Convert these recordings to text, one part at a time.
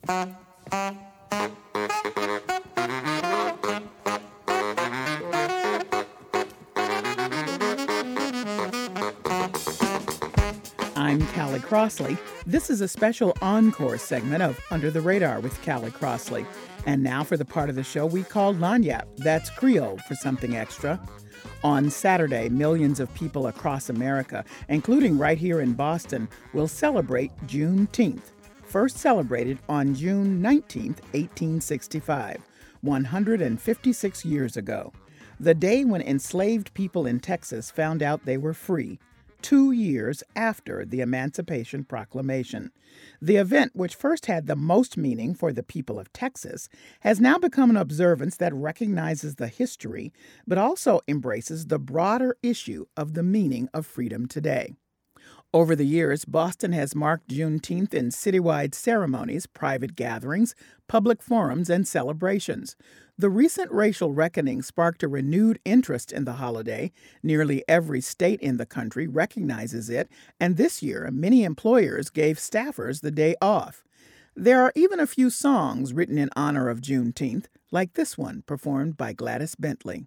I'm Callie Crossley. This is a special encore segment of Under the Radar with Callie Crossley. And now for the part of the show we call Lagniappe. That's Creole for something extra. On Saturday, millions of people across America, including right here in Boston, will celebrate Juneteenth. First celebrated on June 19, 1865, 156 years ago. The day when enslaved people in Texas found out they were free, 2 years after the Emancipation Proclamation. The event, which first had the most meaning for the people of Texas, has now become an observance that recognizes the history, but also embraces the broader issue of the meaning of freedom today. Over the years, Boston has marked Juneteenth in citywide ceremonies, private gatherings, public forums, and celebrations. The recent racial reckoning sparked a renewed interest in the holiday. Nearly every state in the country recognizes it, and this year, many employers gave staffers the day off. There are even a few songs written in honor of Juneteenth, like this one performed by Gladys Bentley.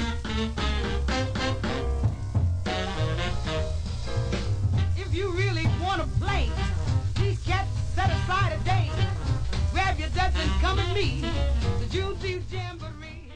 If you really want to play, these cats set aside a day. Grab your ducks and come and meet the Juneteenth Jamboree.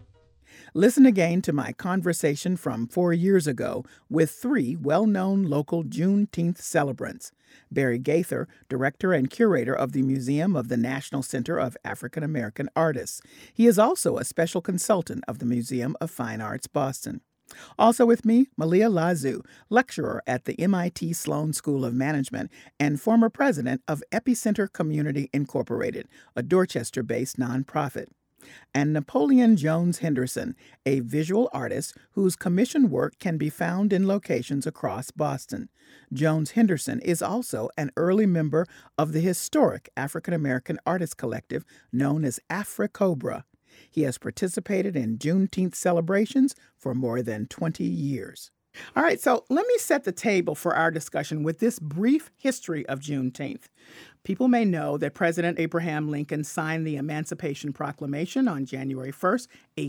Listen again to my conversation from 4 years ago with 3 well-known local Juneteenth celebrants. Barry Gaither, director and curator of the Museum of the National Center of African American Artists. He is also a special consultant of the Museum of Fine Arts, Boston. Also with me, Malia Lazu, lecturer at the MIT Sloan School of Management and former president of Epicenter Community Incorporated, a Dorchester-based nonprofit. And Napoleon Jones Henderson, a visual artist whose commissioned work can be found in locations across Boston. Jones Henderson is also an early member of the historic African American artist collective known as AfriCobra. He has participated in Juneteenth celebrations for more than 20 years. All right, so let me set the table for our discussion with this brief history of Juneteenth. People may know that President Abraham Lincoln signed the Emancipation Proclamation on January 1st,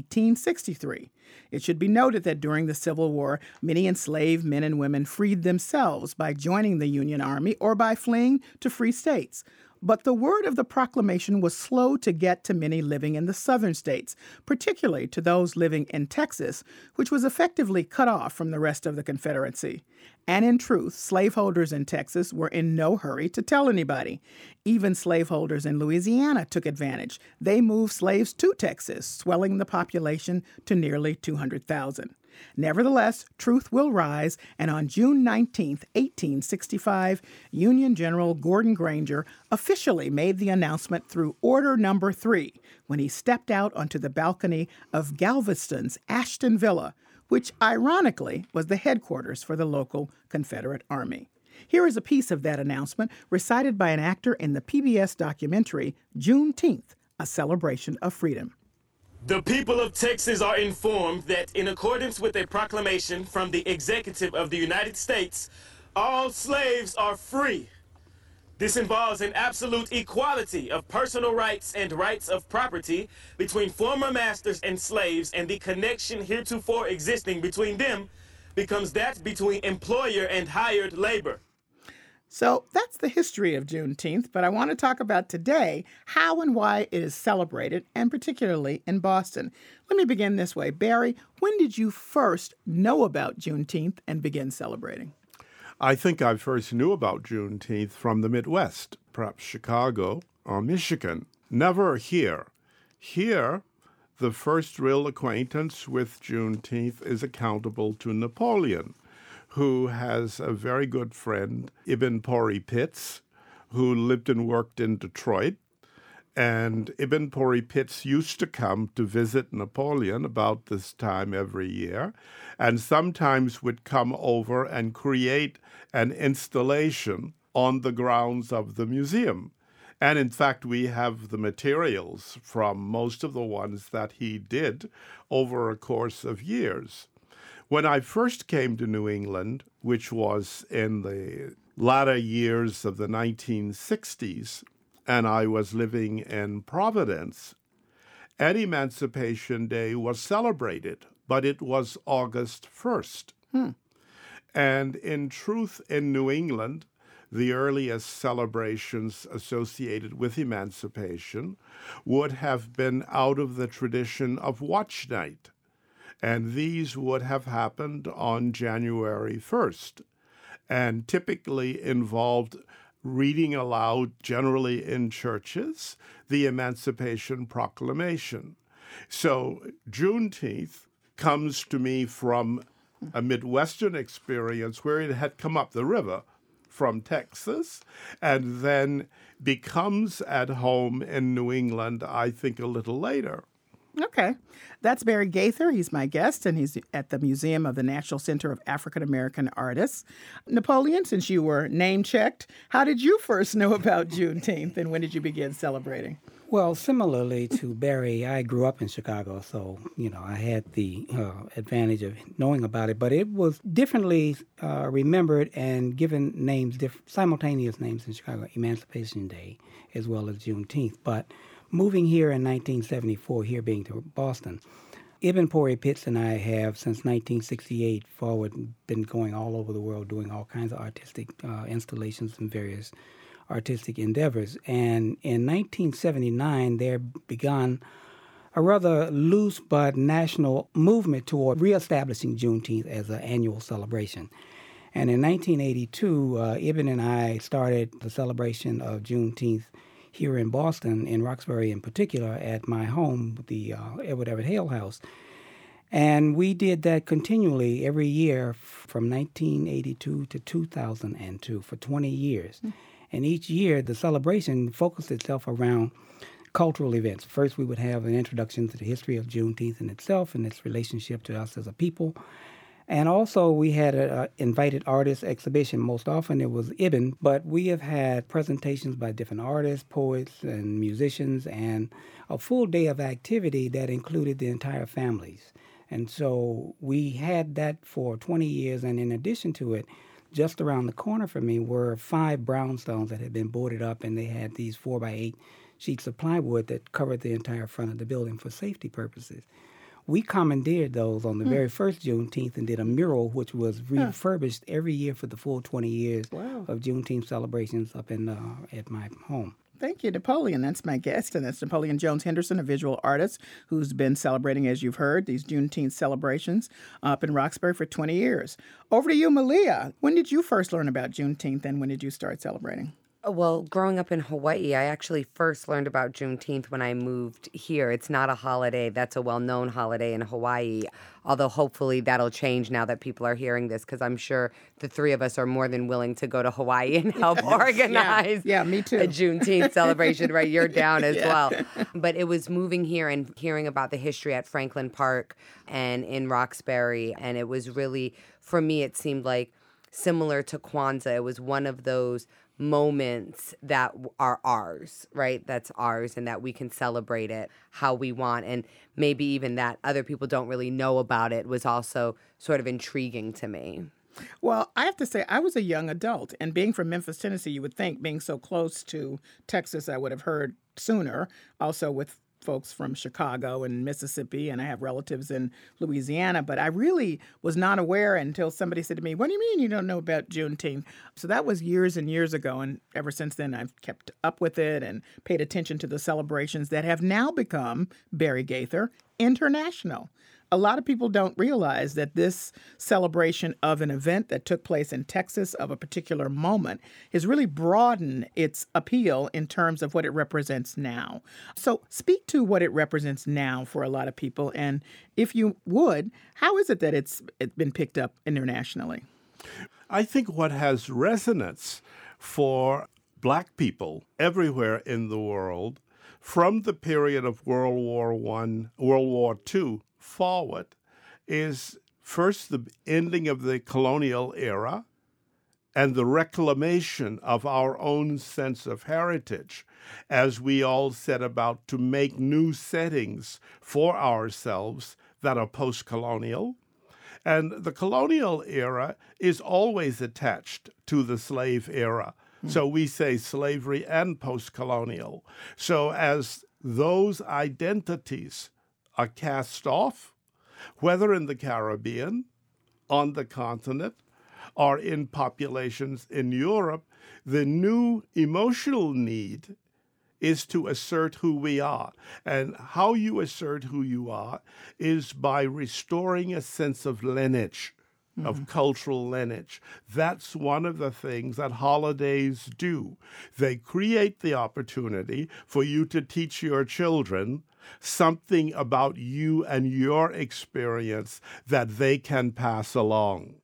1863. It should be noted that during the Civil War, many enslaved men and women freed themselves by joining the Union Army or by fleeing to free states. But the word of the proclamation was slow to get to many living in the southern states, particularly to those living in Texas, which was effectively cut off from the rest of the Confederacy. And in truth, slaveholders in Texas were in no hurry to tell anybody. Even slaveholders in Louisiana took advantage. They moved slaves to Texas, swelling the population to nearly 200,000. Nevertheless, truth will rise, and on June 19, 1865, Union General Gordon Granger officially made the announcement through Order Number 3 when he stepped out onto the balcony of Galveston's Ashton Villa, which ironically was the headquarters for the local Confederate Army. Here is a piece of that announcement recited by an actor in the PBS documentary Juneteenth, A Celebration of Freedom. The people of Texas are informed that in accordance with a proclamation from the Executive of the United States, all slaves are free. This involves an absolute equality of personal rights and rights of property between former masters and slaves, and the connection heretofore existing between them becomes that between employer and hired labor. So that's the history of Juneteenth, but I want to talk about today how and why it is celebrated, and particularly in Boston. Let me begin this way. Barry, when did you first know about Juneteenth and begin celebrating? I think I first knew about Juneteenth from the Midwest, perhaps Chicago or Michigan. Never here. Here, the first real acquaintance with Juneteenth is accountable to Napoleon, who has a very good friend, Ibn Pori Pitts, who lived and worked in Detroit. And Ibn Pori Pitts used to come to visit Napoleon about this time every year, and sometimes would come over and create an installation on the grounds of the museum. And in fact, we have the materials from most of the ones that he did over a course of years. When I first came to New England, which was in the latter years of the 1960s, and I was living in Providence, and Emancipation Day was celebrated, but it was August 1st. And in truth, in New England, the earliest celebrations associated with emancipation would have been out of the tradition of Watch Night, and these would have happened on January 1st, and typically involved reading aloud, generally in churches, the Emancipation Proclamation. So Juneteenth comes to me from a Midwestern experience where it had come up the river from Texas and then becomes at home in New England, I think, a little later. Okay. That's Barry Gaither. He's my guest, and he's at the Museum of the National Center of African American Artists. Napoleon, since you were name-checked, how did you first know about Juneteenth, and when did you begin celebrating? Well, similarly to Barry, I grew up in Chicago, so, I had the advantage of knowing about it, but it was differently remembered and given names, simultaneous names in Chicago, Emancipation Day as well as Juneteenth. But moving here in 1974, here being to Boston, Ibn Pori Pitts and I have, since 1968 forward, been going all over the world doing all kinds of artistic installations and various artistic endeavors. And in 1979, there began a rather loose but national movement toward reestablishing Juneteenth as an annual celebration. And in 1982, Ibn and I started the celebration of Juneteenth here in Boston, in Roxbury in particular, at my home, the Edward Everett Hale House. And we did that continually every year from 1982 to 2002 for 20 years. And each year, the celebration focused itself around cultural events. First, we would have an introduction to the history of Juneteenth in itself and its relationship to us as a people. And also, we had an invited artist exhibition. Most often, it was Ibn, but we have had presentations by different artists, poets, and musicians, and a full day of activity that included the entire families. And so we had that for 20 years, and in addition to it, just around the corner from me were 5 brownstones that had been boarded up, and they had these 4x8 sheets of plywood that covered the entire front of the building for safety purposes. We commandeered those on the very first Juneteenth and did a mural, which was refurbished every year for the full 20 years of Juneteenth celebrations up in at my home. Thank you, Napoleon. That's my guest, and that's Napoleon Jones Henderson, a visual artist who's been celebrating, as you've heard, these Juneteenth celebrations up in Roxbury for 20 years. Over to you, Malia. When did you first learn about Juneteenth, and when did you start celebrating? Well, growing up in Hawaii, I actually first learned about Juneteenth when I moved here. It's not a holiday that's a well-known holiday in Hawaii, although hopefully that'll change now that people are hearing this, because I'm sure the three of us are more than willing to go to Hawaii and help organize me too. a Juneteenth celebration, right? You're down as well. But it was moving here and hearing about the history at Franklin Park and in Roxbury, and it was really, for me, it seemed like similar to Kwanzaa. It was one of those moments that are ours, right? That's ours, and that we can celebrate it how we want. And maybe even that other people don't really know about it was also sort of intriguing to me. Well, I have to say, I was a young adult, and being from Memphis, Tennessee, you would think being so close to Texas, I would have heard sooner, also with folks from Chicago and Mississippi, and I have relatives in Louisiana, but I really was not aware until somebody said to me, "What do you mean you don't know about Juneteenth?" So that was years and years ago, and ever since then I've kept up with it and paid attention to the celebrations that have now become, Barry Gaither, international. A lot of people don't realize that this celebration of an event that took place in Texas of a particular moment has really broadened its appeal in terms of what it represents now. So speak to what it represents now for a lot of people. And if you would, how is it that it's been picked up internationally? I think what has resonance for Black people everywhere in the world from the period of World War I, World War II, forward is first the ending of the colonial era and the reclamation of our own sense of heritage as we all set about to make new settings for ourselves that are post-colonial. And the colonial era is always attached to the slave era. So we say slavery and post-colonial. So as those identities are cast off, whether in the Caribbean, on the continent, or in populations in Europe, the new emotional need is to assert who we are. And how you assert who you are is by restoring a sense of lineage, of cultural lineage. That's one of the things that holidays do. They create the opportunity for you to teach your children something about you and your experience that they can pass along.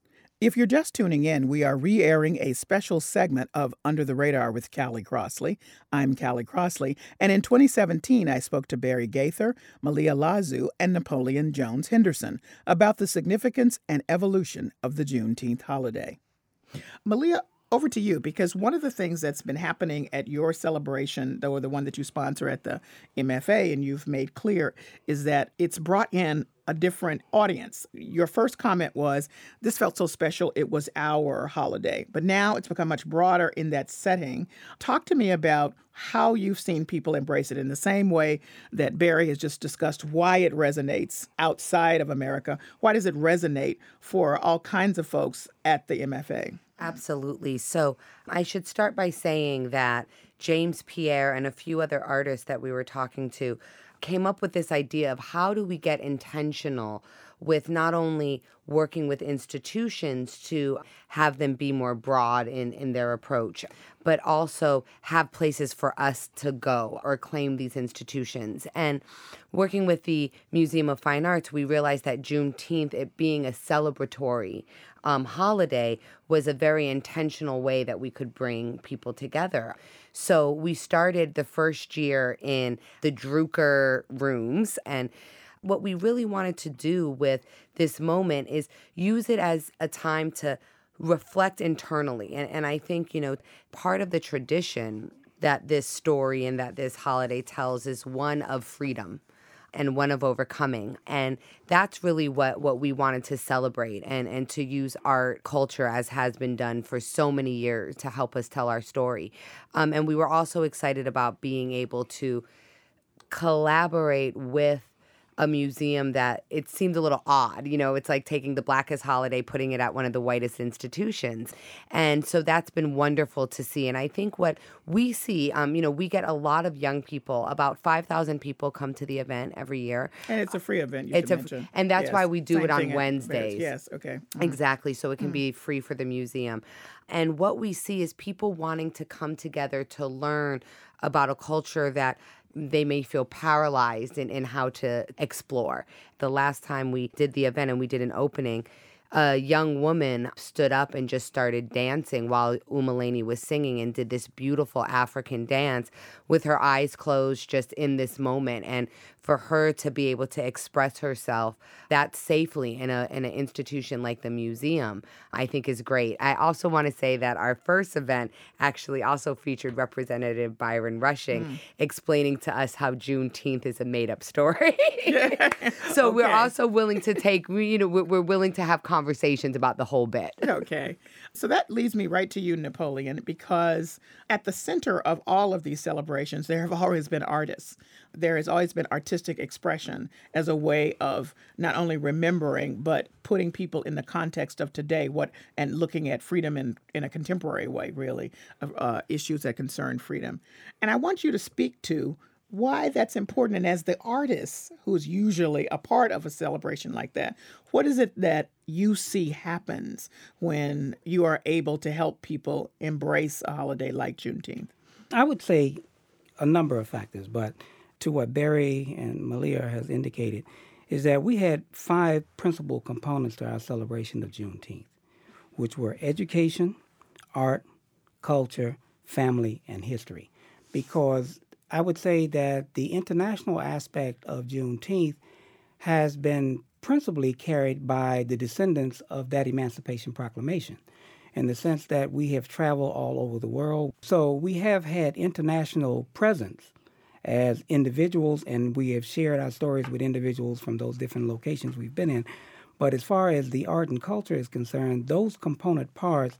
If you're just tuning in, we are re-airing a special segment of Under the Radar with Callie Crossley. I'm Callie Crossley, and in 2017, I spoke to Barry Gaither, Malia Lazu, and Napoleon Jones Henderson about the significance and evolution of the Juneteenth holiday. Malia, over to you, because one of the things that's been happening at your celebration, or the one that you sponsor at the MFA, and you've made clear, is that it's brought in a different audience. Your first comment was, this felt so special, it was our holiday. But now it's become much broader in that setting. Talk to me about how you've seen people embrace it in the same way that Barry has just discussed why it resonates outside of America. Why does it resonate for all kinds of folks at the MFA? Absolutely. So I should start by saying that James Pierre and a few other artists that we were talking to came up with this idea of how do we get intentional with not only working with institutions to have them be more broad in their approach, but also have places for us to go or claim these institutions. And working with the Museum of Fine Arts, we realized that Juneteenth, it being a celebratory holiday, was a very intentional way that we could bring people together. So we started the first year in the Drucker rooms, and what we really wanted to do with this moment is use it as a time to reflect internally. And I think, part of the tradition that this story and that this holiday tells is one of freedom and one of overcoming. And that's really what we wanted to celebrate and to use art, culture, as has been done for so many years, to help us tell our story. And we were also excited about being able to collaborate with a museum that it seemed a little odd. It's like taking the blackest holiday, putting it at one of the whitest institutions. And so that's been wonderful to see. And I think what we see, we get a lot of young people. About 5,000 people come to the event every year. And it's a free event, you should mention. And that's why we do Same it on thing Wednesdays. Yes, okay. Exactly, so it can be free for the museum. And what we see is people wanting to come together to learn about a culture that they may feel paralyzed in how to explore. The last time we did the event and we did an opening, a young woman stood up and just started dancing while Umalani was singing and did this beautiful African dance with her eyes closed just in this moment. And for her to be able to express herself that safely in an institution like the museum, I think is great. I also want to say that our first event actually also featured Representative Byron Rushing explaining to us how Juneteenth is a made-up story. So we're also willing to take, we're willing to have conversations about the whole bit. Okay. So that leads me right to you, Napoleon, because at the center of all of these celebrations, there have always been artists. There has always been artistic expression as a way of not only remembering, but putting people in the context of today, and looking at freedom in a contemporary way, really, of issues that concern freedom. And I want you to speak to why that's important. And as the artist who's usually a part of a celebration like that, what is it that you see happens when you are able to help people embrace a holiday like Juneteenth? I would say a number of factors, but to what Barry and Malia has indicated, is that we had 5 principal components to our celebration of Juneteenth, which were education, art, culture, family, and history. Because I would say that the international aspect of Juneteenth has been principally carried by the descendants of that Emancipation Proclamation, in the sense that we have traveled all over the world. So we have had international presence as individuals, and we have shared our stories with individuals from those different locations we've been in. But as far as the art and culture is concerned, those component parts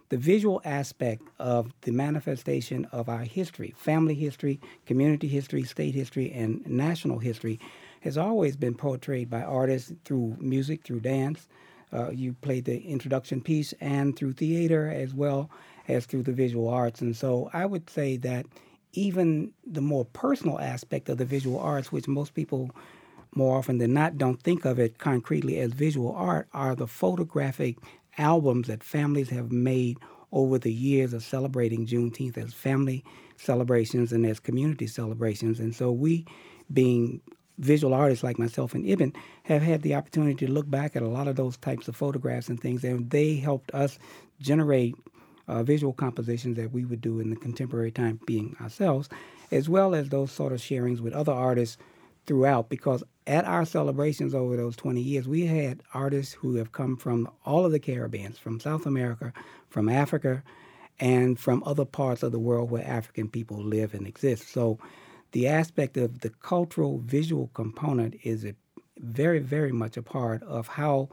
the visual aspect of the manifestation of our history, family history, community history, state history, and national history, has always been portrayed by artists through music, through dance. You played the introduction piece, and through theater as well as through the visual arts. And so I would say that even the more personal aspect of the visual arts, which most people more often than not don't think of it concretely as visual art, are the photographic albums that families have made over the years of celebrating Juneteenth as family celebrations and as community celebrations. And so we, being visual artists like myself and Ibn, have had the opportunity to look back at a lot of those types of photographs and things, and they helped us generate visual compositions that we would do in the contemporary time, being ourselves, as well as those sort of sharings with other artists throughout, because at our celebrations over those 20 years, we had artists who have come from all of the Caribbean, from South America, from Africa, and from other parts of the world where African people live and exist. So the aspect of the cultural visual component is very, very much a part of how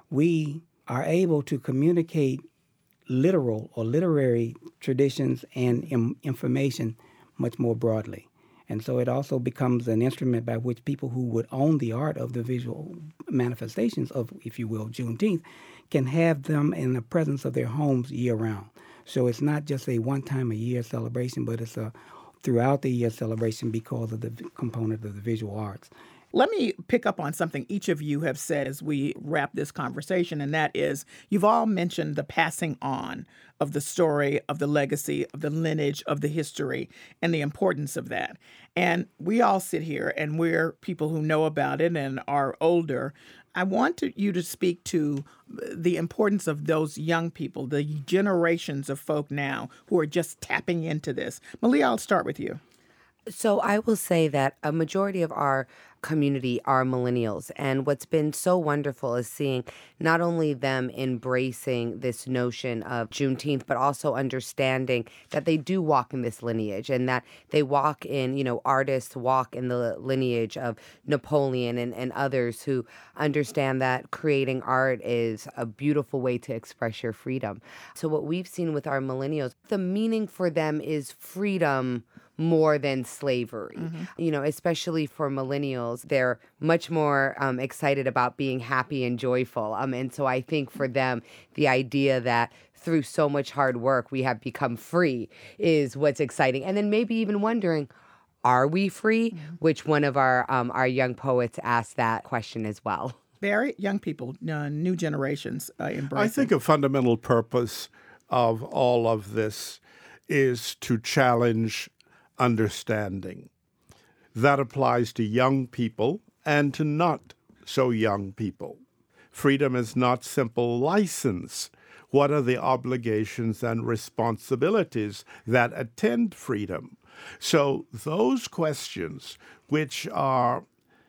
we are able to communicate literal or literary traditions and information much more broadly. And so it also becomes an instrument by which people who would own the art of the visual manifestations of, if you will, Juneteenth, can have them in the presence of their homes year-round. So it's not just a one-time-a-year celebration, but it's a throughout-the-year celebration because of the component of the visual arts. Let me pick up on something each of you have said as we wrap this conversation, and that is you've all mentioned the passing on of the story, of the legacy, of the lineage, of the history, and the importance of that. And we all sit here, and we're people who know about it and are older. I want you to speak to the importance of those young people, the generations of folk now who are just tapping into this. Malia, I'll start with you. So I will say that a majority of our community are millennials. And what's been so wonderful is seeing not only them embracing this notion of Juneteenth, but also understanding that they do walk in this lineage and that they walk in, artists walk in the lineage of Napoleon and others who understand that creating art is a beautiful way to express your freedom. So what we've seen with our millennials, the meaning for them is freedom more than slavery. Especially for millennials, they're much more excited about being happy and joyful. And so I think for them, the idea that through so much hard work, we have become free is what's exciting. And then maybe even wondering, are we free? Which one of our young poets asked that question as well. Barry, young people, new generations embracing. I think a fundamental purpose of all of this is to challenge understanding. That applies to young people and to not so young people. Freedom is not simple license. What are the obligations and responsibilities that attend freedom? So those questions, which are,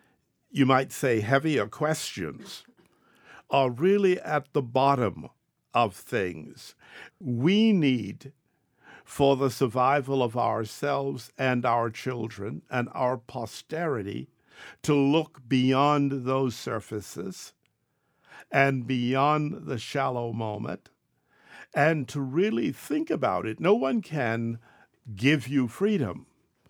you might say, heavier questions, are really at the bottom of things. We need, for the survival of ourselves and our children and our posterity, to look beyond those surfaces and beyond the shallow moment and to really think about it. No one can give you freedom.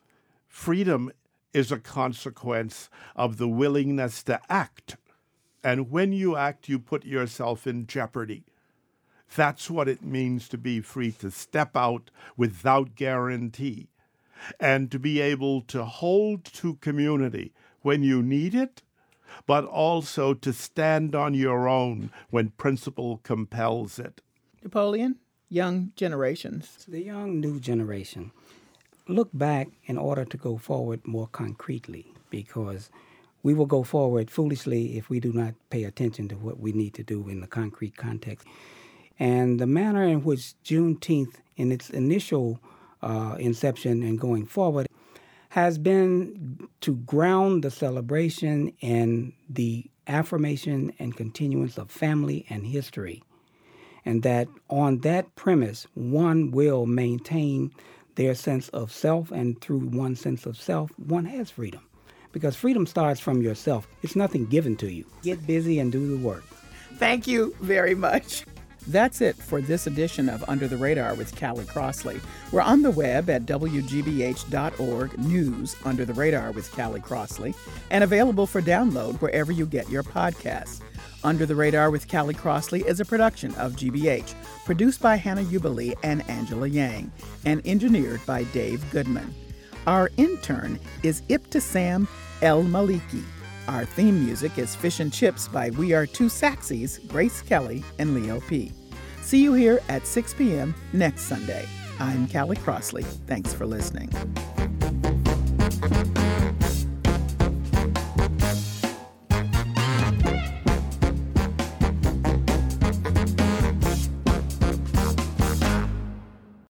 Freedom is a consequence of the willingness to act. And when you act, you put yourself in jeopardy. That's what it means to be free, to step out without guarantee and to be able to hold to community when you need it, but also to stand on your own when principle compels it. Napoleon, young generations. The young new generation look back in order to go forward more concretely, because we will go forward foolishly if we do not pay attention to what we need to do in the concrete context. And the manner in which Juneteenth, in its initial inception and going forward, has been to ground the celebration in the affirmation and continuance of family and history. And that on that premise, one will maintain their sense of self, and through one's sense of self, one has freedom. Because freedom starts from yourself. It's nothing given to you. Get busy and do the work. Thank you very much. That's it for this edition of Under the Radar with Callie Crossley. We're on the web at WGBH.org News Under the Radar with Callie Crossley and available for download wherever you get your podcasts. Under the Radar with Callie Crossley is a production of GBH, produced by Hannah Jubilee and Angela Yang, and engineered by Dave Goodman. Our intern is Ibtisam El Maliki. Our theme music is Fish and Chips by We Are Two Saxies, Grace Kelly and Leo P. See you here at 6 p.m. next Sunday. I'm Callie Crossley. Thanks for listening.